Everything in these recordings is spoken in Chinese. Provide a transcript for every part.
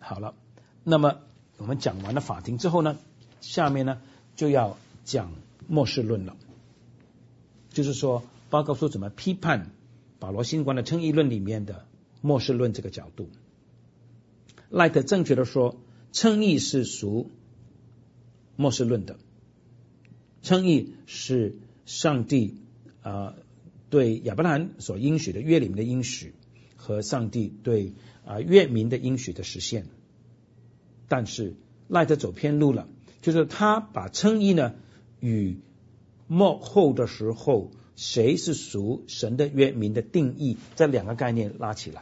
好了，那么我们讲完了法庭之后呢，下面呢就要讲末世论了，就是说报告书怎么批判保罗新观的称义论里面的末世论这个角度。赖特正确的说，称义是属末世论的，称义是上帝对亚伯拉罕所应许的约里面的应许和上帝对约民的应许的实现。但是赖特走偏路了，就是他把称义呢与末后的时候谁是属神的约民的定义这两个概念拉起来。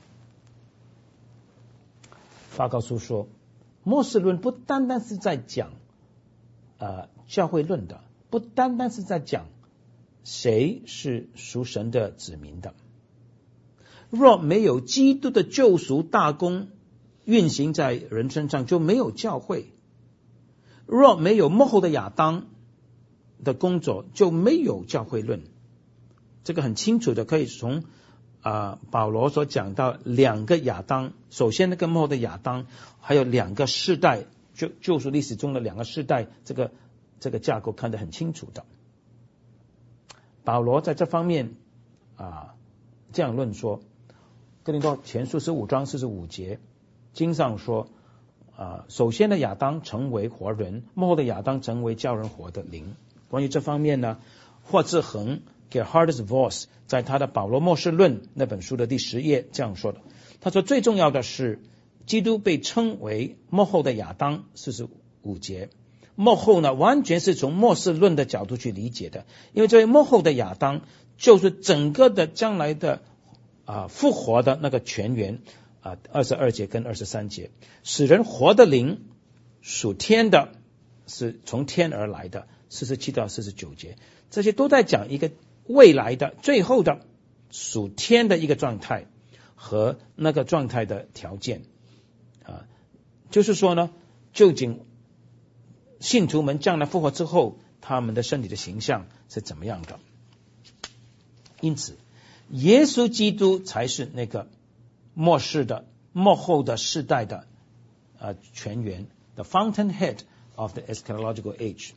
报告书说，末世论不单单是在讲教会论的，不单单是在讲谁是属神的子民的。若没有基督的救赎大功运行在人身上，就没有教会；若没有末后的亚当的工作，就没有教会论。这个很清楚的可以从保罗所讲到两个亚当，首先那个末后的亚当，还有两个世代，救赎历史中的两个世代，这个架构看得很清楚的。保罗在这方面这样论说，哥林多前书15章45节经上说首先的亚当成为活人，末后的亚当成为叫人活的灵。关于这方面呢，霍志恒 Gerhardus Voss 在他的保罗末世论那本书的第10页这样说的，他说最重要的是基督被称为末后的亚当45节，末后呢完全是从末世论的角度去理解的，因为这位末后的亚当就是整个的将来的复活的那个泉源22节跟23节，使人活的灵属天的，是从天而来的47到49节，这些都在讲一个未来的最后的属天的一个状态和那个状态的条件就是说呢，究竟信徒们将来复活之后，他们的身体的形象是怎么样的。因此耶稣基督才是那个末世的末后的世代的泉源 The fountainhead of the eschatological age。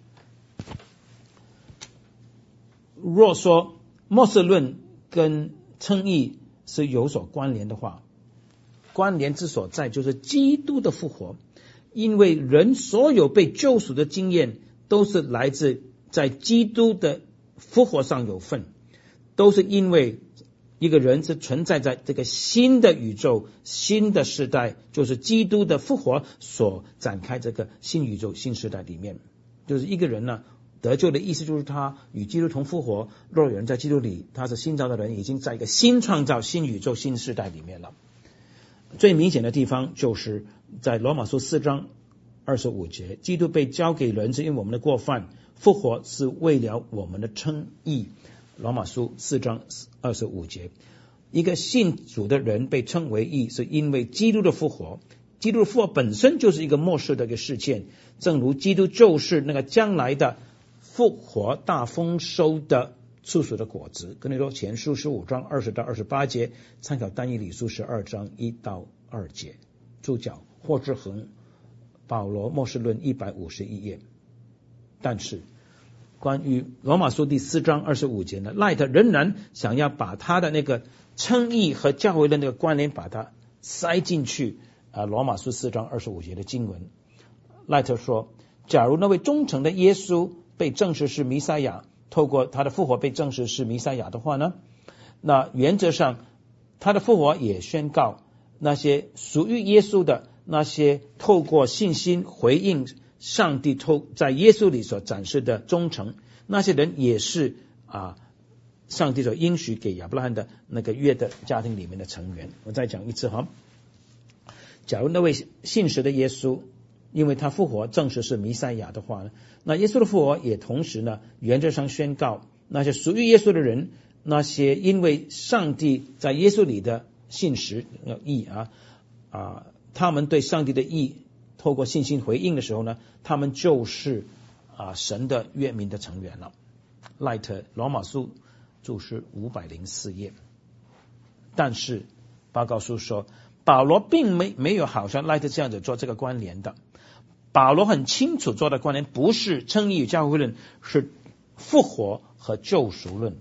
若说末世论跟称义是有所关联的话，关联之所在就是基督的复活，因为人所有被救赎的经验都是来自在基督的复活上有份，都是因为一个人是存在在这个新的宇宙新的世代，就是基督的复活所展开这个新宇宙新世代里面。就是一个人呢得救的意思就是他与基督同复活，若有人在基督里，他是新造的人，已经在一个新创造新宇宙新世代里面了。最明显的地方就是在罗马书4章25节，基督被交给人是因为我们的过犯，复活是为了我们的称义。罗马书4章25节，一个信主的人被称为义，是因为基督的复活。基督的复活本身就是一个末世的一个事件，正如基督就是那个将来的复活大丰收的初熟的果子。哥林多前书15章20到28节，参考但以理书12章1到2节。注脚霍志恒保罗末世论151页。但是关于罗马书第4章25节呢，赖特仍然想要把他的那个称义和教会的那个关联把它塞进去罗马书4章25节的经文。赖特说，假如那位忠诚的耶稣被证实是弥赛亚，透过他的复活被证实是弥赛亚的话呢，那原则上他的复活也宣告那些属于耶稣的，那些透过信心回应上帝在耶稣里所展示的忠诚，那些人也是上帝所应许给亚伯拉罕的那个约的家庭里面的成员。我再讲一次假如那位信实的耶稣因为他复活证实是弥赛亚的话呢，那耶稣的复活也同时呢原则上宣告那些属于耶稣的人，那些因为上帝在耶稣里的信实义他们对上帝的义透过信心回应的时候呢，他们就是神的约民的成员了。赖特罗马书注释504页。但是报告书说， 保罗并没有好像赖特这样子做这个关联的。保罗很清楚做的关联不是称义与教会论，是复活和救赎论。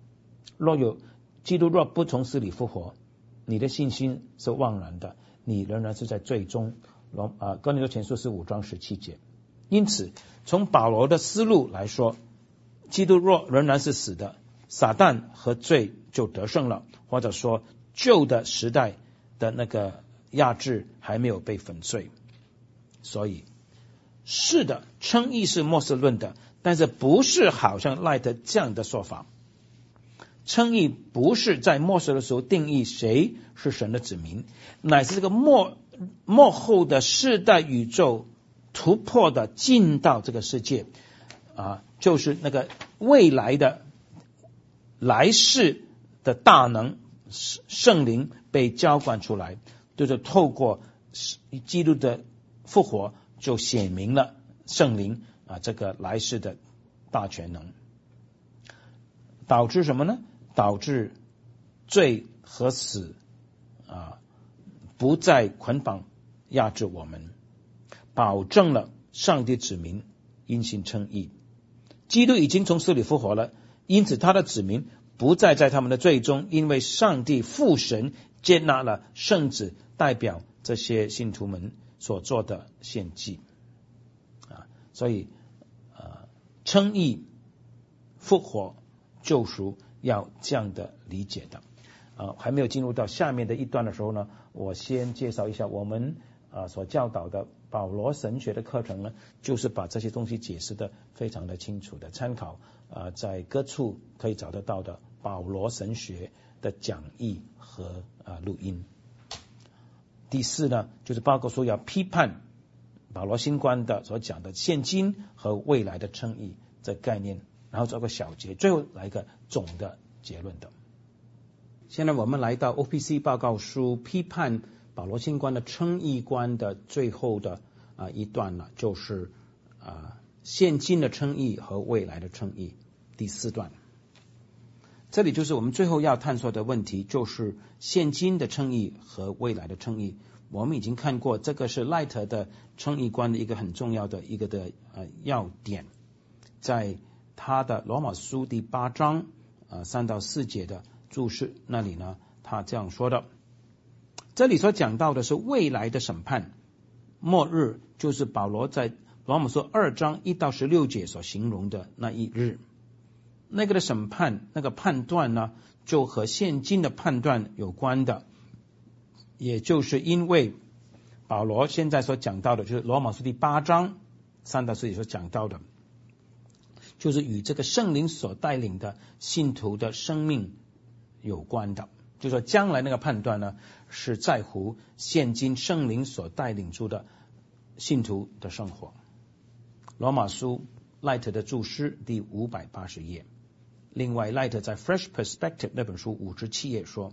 基督若不从死里复活，你的信心是枉然的，你仍然是在罪中。哥林多前书15章17节。因此从保罗的思路来说，基督若仍然是死的，撒旦和罪就得胜了，或者说旧的时代的那个压制还没有被粉碎。所以是的，称义是末世论的，但是不是好像赖特这样的说法。称义不是在末世的时候定义谁是神的子民，乃是这个末后的世代宇宙突破的进到这个世界就是那个未来的来世的大能圣灵被浇灌出来，就是透过基督的复活就显明了圣灵这个来世的大全能，导致什么呢？导致罪和死不再捆绑压制我们，保证了上帝子民因信称义。基督已经从死里复活了，因此他的子民不再在他们的罪中，因为上帝父神接纳了圣子代表这些信徒们所做的献祭所以称义、复活、救赎要这样的理解的还没有进入到下面的一段的时候呢，我先介绍一下我们所教导的保罗神学的课程呢，就是把这些东西解释的非常的清楚的，参考在各处可以找得到的保罗神学的讲义和录音。第四呢，就是报告说要批判保罗新观的所讲的现今和未来的称义这概念，然后做个小结，最后来一个总的结论的。现在我们来到 OPC 报告书批判保罗新观的称义观的最后的一段了，就是现今的称义和未来的称义，第4段。这里就是我们最后要探索的问题，就是现今的称义和未来的称义。我们已经看过，这个是赖特的称义观的一个很重要的一个的要点，在他的罗马书第8章3到4节的注释那里呢，他这样说的。这里所讲到的是未来的审判，末日就是保罗在罗马书2章1到16节所形容的那一日。那个的审判，那个判断呢，就和现今的判断有关的，也就是因为保罗现在所讲到的，就是罗马书第8章3到4节所讲到的，就是与这个圣灵所带领的信徒的生命有关的，就是说将来那个判断呢，是在乎现今圣灵所带领出的信徒的生活。罗马书赖特的注释第580页。另外赖特在 Fresh Perspective 那本书57页说，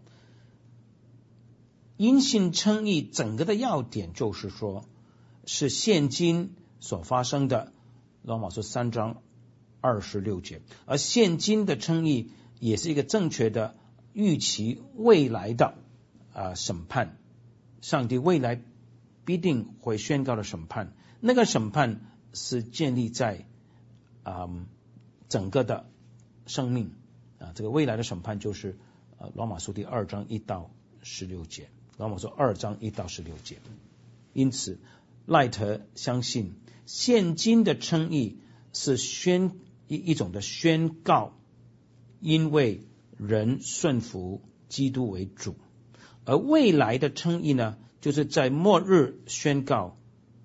因信称义整个的要点就是说，是现今所发生的，罗马书3章26节，而现今的称义也是一个正确的预期未来的审判，上帝未来必定会宣告的审判，那个审判是建立在整个的生命这个未来的审判就是罗马书第2章1到16节，罗马书2章1到16节。因此赖特相信现今的称义是一种的宣告，因为人顺服基督为主，而未来的称义呢，就是在末日宣告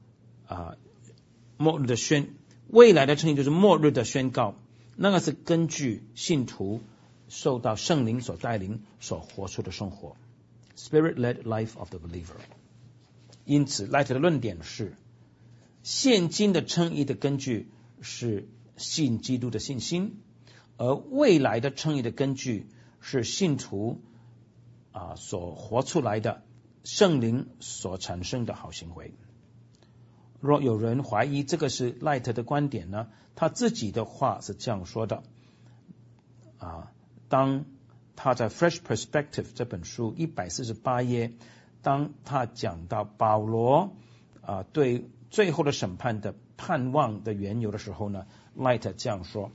未来的称义就是末日的宣告，那个是根据信徒受到圣灵所带领所活出的生活 Spirit-led life of the believer。 因此赖特的论点是，现今的称义的根据是信基督的信心，而未来的称义的根据是信徒所活出来的圣灵所产生的好行为。若有人怀疑这个是赖特的观点呢，他自己的话是这样说的当他在 Fresh Perspective 这本书148页当他讲到保罗对最后的审判的盼望的缘由的时候呢 Light 这样说，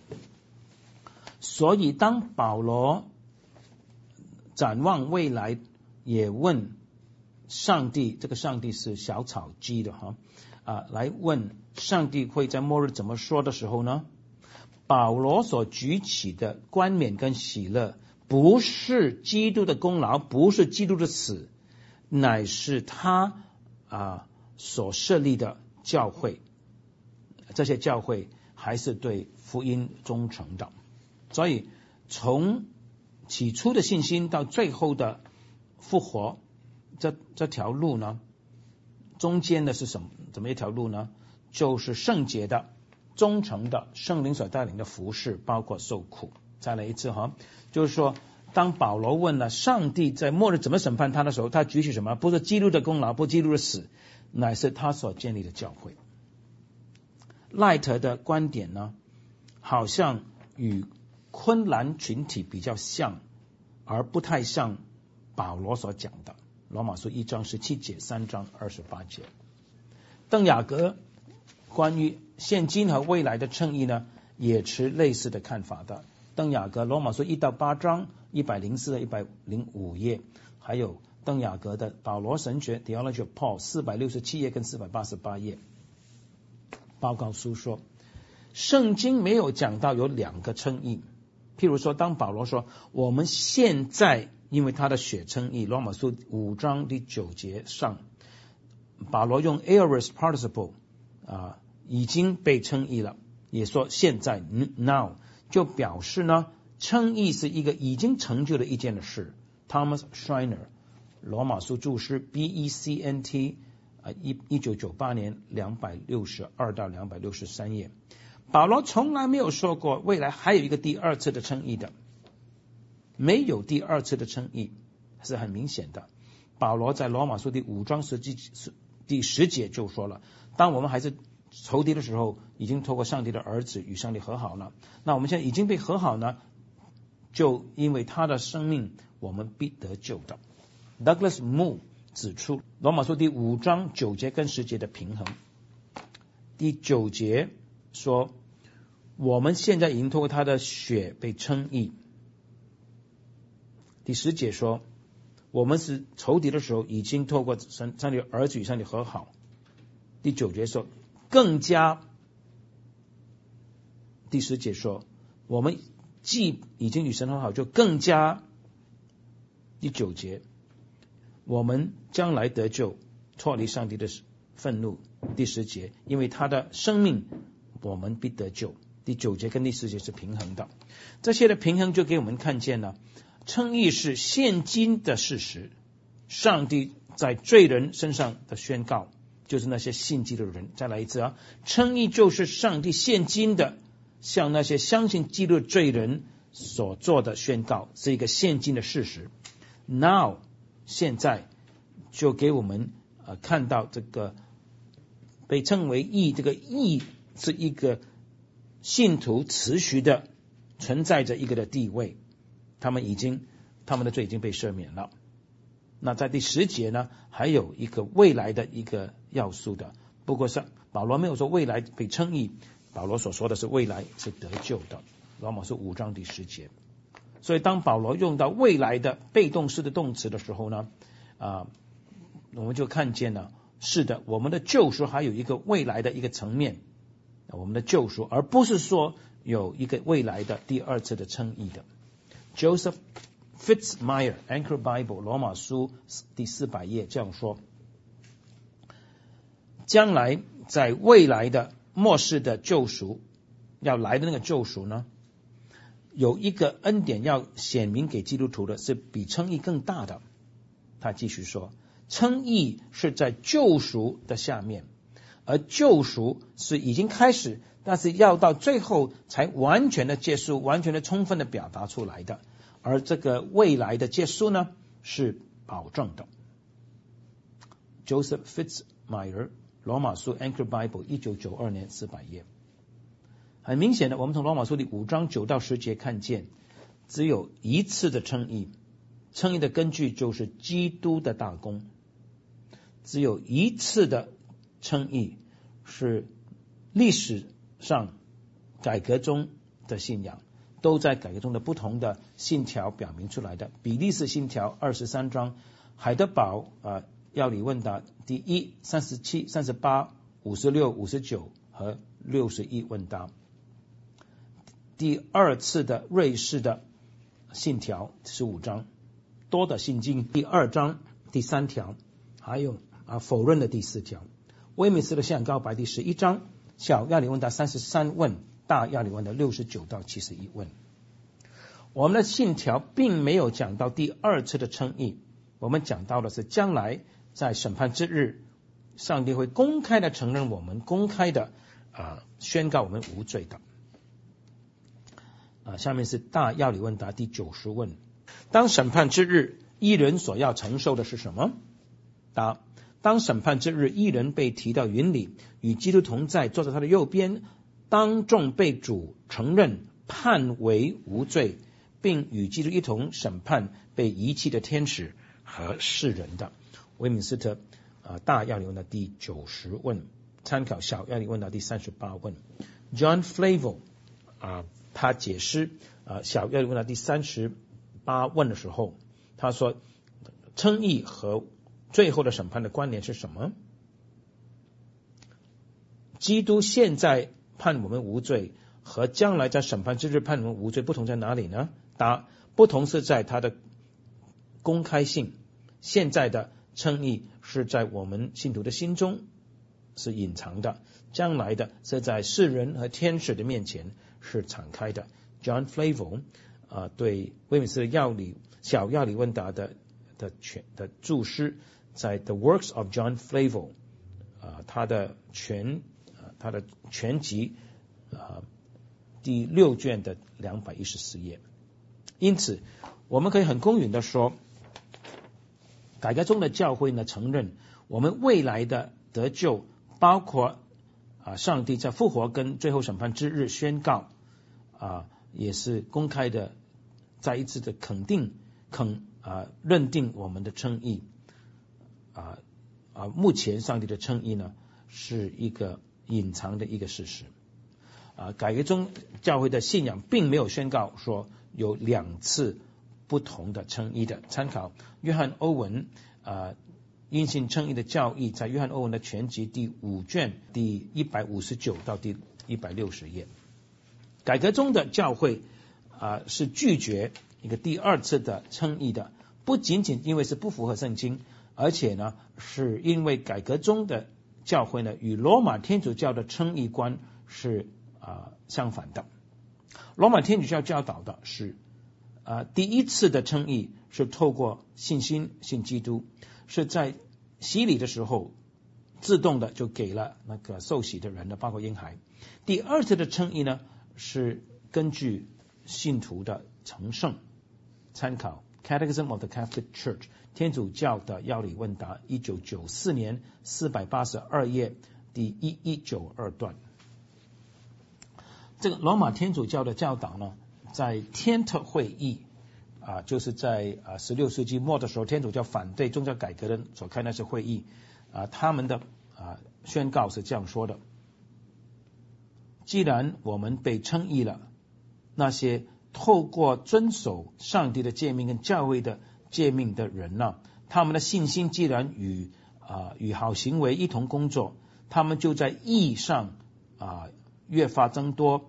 所以当保罗展望未来，也问上帝，这个上帝是小草鸡的来问上帝会在末日怎么说的时候呢，保罗所举起的冠冕跟喜乐不是基督的功劳，不是基督的死，乃是他所设立的教会，这些教会还是对福音忠诚的。所以从起初的信心到最后的复活，这条路呢，中间的是怎么一条路呢？就是圣洁的、忠诚的、圣灵所带领的服事，包括受苦。再来一次就是说，当保罗问了上帝在末日怎么审判他的时候，他举起什么？不是基督的功劳，不是基督的死，乃是他所建立的教会。赖特的观点呢，好像与昆兰群体比较像，而不太像保罗所讲的罗马书1章17节、3章28节。邓雅各关于现今和未来的称义呢，也持类似的看法的。邓雅各罗马书1到8章104、105页，还有邓雅各的保罗神学 Theology of Paul 467页跟488页，报告书说，圣经没有讲到有两个称义。譬如说，当保罗说我们现在因为他的血称义，罗马书5章第9节上，保罗用 aorist participle已经被称义了，也说现在 now， 就表示呢，称义是一个已经成就的一件的事。 Thomas Schreiner 罗马书注释 BECNT 1998年262到263页，保罗从来没有说过未来还有一个第二次的称义的，没有第二次的称义是很明显的。保罗在罗马书第5章第10节就说了，当我们还是仇敌的时候，已经透过上帝的儿子与上帝和好了，那我们现在已经被和好呢，就因为他的生命我们必得救的。 Douglas Moo 指出罗马书第5章9节跟10节的平衡。第9节说我们现在已经透过他的血被称义。第10节说我们是仇敌的时候已经透过上帝的儿子与上帝和好。第9节说更加，第10节说我们既已经与神和好，就更加。第9节我们将来得救，脱离上帝的愤怒。第10节因为他的生命我们必得救。第9节跟第10节是平衡的。这些的平衡就给我们看见了，称义是现今的事实，上帝在罪人身上的宣告，就是那些信基督的人。再来一次称义就是上帝现今的向那些相信基督的罪人所做的宣告，是一个现今的事实。 Now 现在就给我们看到这个被称为义，这个义是一个信徒持续的存在着一个的地位，他们的罪已经被赦免了。那在第10节呢，还有一个未来的一个要素的，不过是保罗没有说未来被称义，保罗所说的是未来是得救的，罗马书5章第10节。所以当保罗用到未来的被动式的动词的时候呢，我们就看见了，是的，我们的救赎还有一个未来的一个层面，我们的救赎，而不是说有一个未来的第二次的称义的。 Joseph Fitzmyer Anchor Bible 罗马书第400页这样说，将来在未来的末世的救赎，要来的那个救赎呢，有一个恩典要显明给基督徒的，是比称义更大的。他继续说，称义是在救赎的下面，而救赎是已经开始，但是要到最后才完全的结束，完全的充分的表达出来的。而这个未来的结束呢，是保证的。 Joseph Fitzmyer 罗马书 Anchor Bible 1992年400页。很明显的，我们从罗马书第5章9到10节看见，只有一次的称义， 称义的根据就是基督的大功。只有一次的称义是历史上改革中的信仰，都在改革中的不同的信条表明出来的。比利时信条23章，海德堡要理问答第1、37、38、56、59和61问答。第二次的瑞士的信条15章，多的信经第2章第3条，还有否认的第4条。威敏斯特的信仰告白第11章，小要理问答33问，大要理问答69到71问。我们的信条并没有讲到第二次的称义，我们讲到的是将来在审判之日，上帝会公开的承认我们，公开的宣告我们无罪的。下面是大要理问答第90问。当审判之日，义人所要承受的是什么？答：当审判之日，义人被提到云里，与基督同在，坐在他的右边，当众被主承认，判为无罪，并与基督一同审判被遗弃的天使和世人的。威敏斯特大要理问答第90问，参考小要理问答第38问。John Flavel他解释小要理问答第38问的时候，他说称义和最后的审判的关联是什么？基督现在判我们无罪和将来在审判之日判我们无罪不同在哪里呢？答：不同是在它的公开性。现在的称义是在我们信徒的心中是隐藏的，将来的是在世人和天使的面前是敞开的。John Flavel对威敏斯特小要理问答的注释，在 The Works of John Flavel 他的全集第6卷的214页。因此我们可以很公允的说，改革中的教会呢承认我们未来的得救，包括上帝在复活跟最后审判之日宣告也是公开的再一次的认定我们的称义。目前上帝的称义呢是一个隐藏的一个事实。改革中教会的信仰并没有宣告说有2次不同的称义的。参考约翰欧文因信称义的教义，在约翰欧文的全集第5卷第159到第160页。改革中的教会是拒绝一个第2次的称义的，不仅仅因为是不符合圣经，而且呢是因为改革中的教会呢与罗马天主教的称义观是相反的。罗马天主教教导的是第一次的称义是透过信心信基督，是在洗礼的时候自动的就给了那个受洗的人的，包括婴孩。第2次的称义呢是根据信徒的成圣。参考 Catechism of the Catholic Church 天主教的要理问答1994年482页第1192段。这个罗马天主教的教导呢，在天特会议就是在16世纪末的时候，天主教反对宗教改革的所开那些会议他们的宣告是这样说的：既然我们被称义了，那些透过遵守上帝的诫命跟教会的诫命的人呢，他们的信心既然与好行为一同工作，他们就在义上越发增多。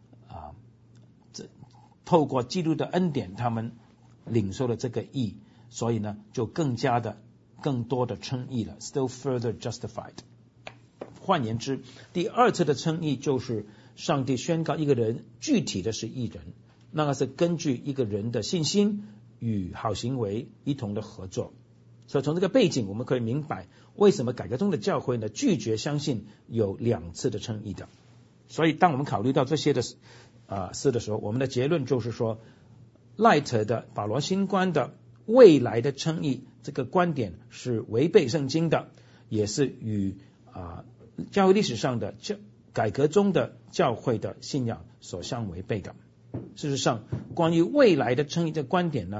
透过基督的恩典，他们领受了这个义，所以呢就更多的称义了 still further justified。 换言之，第2次的称义就是上帝宣告一个人具体的是义人，那个是根据一个人的信心与好行为一同的合作。所以从这个背景我们可以明白为什么改革中的教会呢拒绝相信有2次的称义的。所以当我们考虑到这些的事的时候，我们的结论就是说，赖特的保罗新观的未来的称义这个观点是违背圣经的，也是与教会历史上的改革中的教会的信仰所相违背的。事实上，关于未来的称义的观点呢，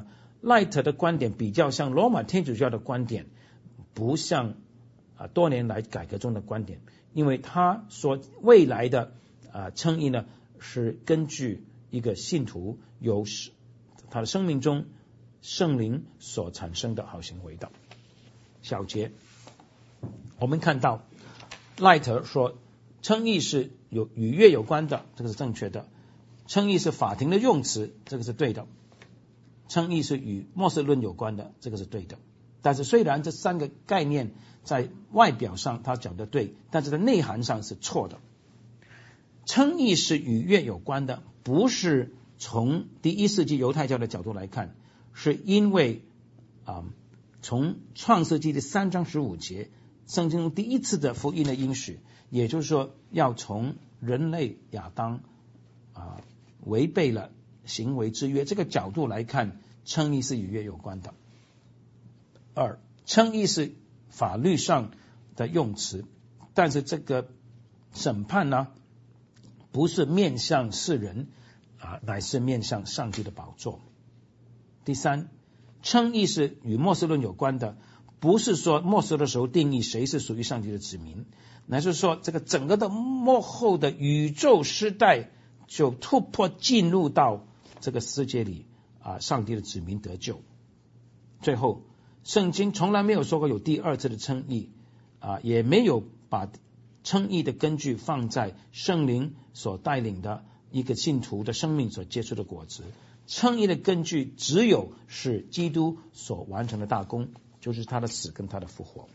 赖特的观点比较像罗马天主教的观点，不像多年来改革中的观点，因为他说未来的称义呢是根据一个信徒由他的生命中圣灵所产生的好行为的。小节我们看到赖特说称义是与约有关的，这个是正确的。称义是法庭的用词，这个是对的。称义是与末世论有关的，这个是对的。但是虽然这三个概念在外表上他讲的对，但是在内涵上是错的。称义是与约有关的，不是从第1世纪犹太教的角度来看，是因为从创世纪的3章15节，圣经中第一次的福音的应许，也就是说要从人类亚当违背了行为之约这个角度来看，称义是与约有关的。2，称义是法律上的用词，但是这个审判呢不是面向世人乃是面向上帝的宝座。第3，称义是与末世论有关的，不是说末世的时候定义谁是属于上帝的子民，乃是说这个整个的末后的宇宙时代就突破进入到这个世界里上帝的子民得救。最后圣经从来没有说过有第二次的称义也没有把称义的根据放在圣灵所带领的一个信徒的生命所结出的果子。称义的根据只有是基督所完成的大功，就是他的死跟他的复活。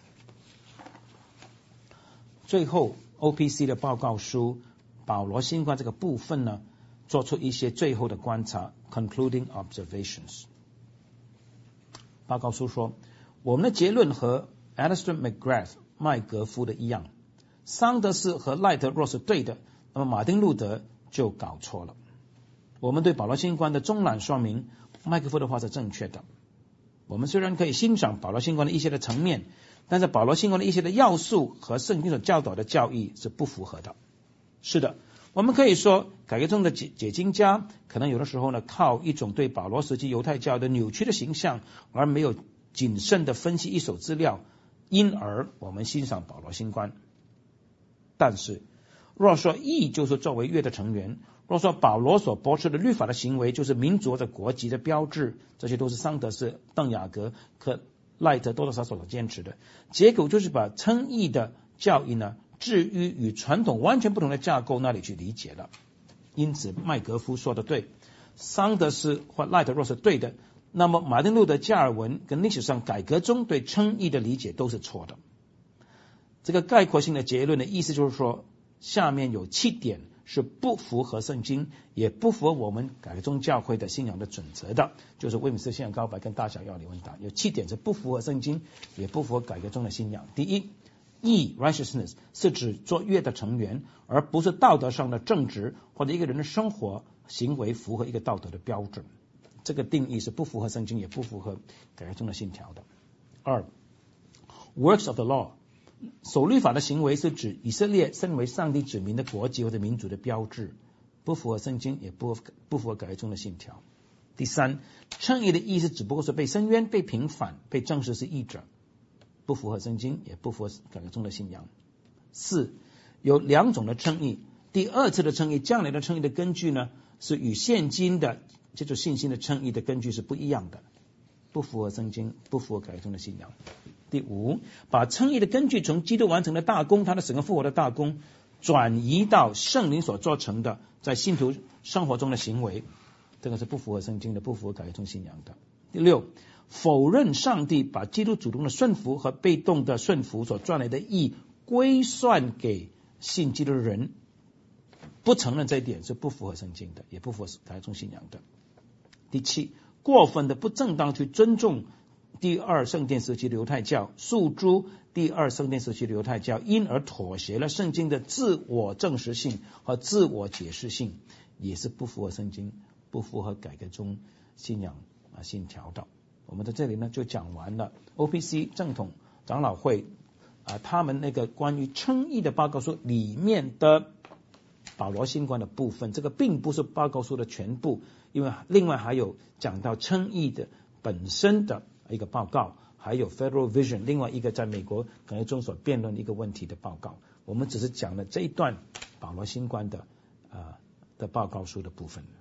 最后 OPC 的报告书保罗新观这个部分呢，做出一些最后的观察 concluding observations。 报告书说，我们的结论和 Alistair McGrath 麦格夫的一样，桑德斯和赖特若是对的，那么马丁路德就搞错了。我们对保罗新观的中览说明，麦克夫的话是正确的。我们虽然可以欣赏保罗新观的一些的层面，但是保罗新观的一些的要素和圣经所教导的教义是不符合的。是的，我们可以说改革中的解经家可能有的时候呢，靠一种对保罗时期犹太教的扭曲的形象，而没有谨慎的分析一手资料，因而我们欣赏保罗新观。但是若说义就是作为约的成员，若说保罗所驳斥的律法的行为就是民族的国籍的标志，这些都是桑德斯、邓雅各和赖特多多少少所坚持的，结果就是把称义的教义呢置于与传统完全不同的架构那里去理解了。因此麦格夫说的对，桑德斯或赖特若是对的，那么马丁路德、加尔文跟历史上改革中对称义的理解都是错的。这个概括性的结论的意思就是说，下面有7点是不符合圣经，也不符合我们改革宗教会的信仰的准则的，就是威敏斯信仰告白跟大小要理问答，有7点是不符合圣经，也不符合改革中的信仰。第一，义 righteousness 是指做约的成员，而不是道德上的正直或者一个人的生活行为符合一个道德的标准。这个定义是不符合圣经，也不符合改革中的信条的。2， works of the law，守律法的行为是指以色列身为上帝子民的国籍或者民族的标志，不符合圣经，也不符合改革中的信条。第3，称义的意思只不过是被申冤、被平反、被证实是义者，不符合圣经，也不符合改革中的信仰。4，有2种的称义，第2次的称义，将来的称义的根据呢，是与现今的这种信心的称义的根据是不一样的，不符合圣经，不符合改革中的信仰。第5，把称义的根据从基督完成的大功，他的死跟复活的大功，转移到圣灵所做成的在信徒生活中的行为，这个是不符合圣经的，不符合改革中信仰的。第6，否认上帝把基督主动的顺服和被动的顺服所赚来的义归算给信基督的人，不承认这一点是不符合圣经的，也不符合改革中信仰的。第7，过分的不正当去尊重第2圣殿时期的犹太教，诉诸第2圣殿时期的犹太教，因而妥协了圣经的自我证实性和自我解释性，也是不符合圣经，不符合改革中信仰信条的。我们在这里呢就讲完了 OPC 正统长老会他们那个关于称义的报告书里面的保罗新观的部分，这个并不是报告书的全部，因为另外还有讲到称义的本身的一个报告，还有 Federal Vision 另外一个在美国可能中所辩论一个问题的报告。我们只是讲了这一段保罗新观的报告书的部分。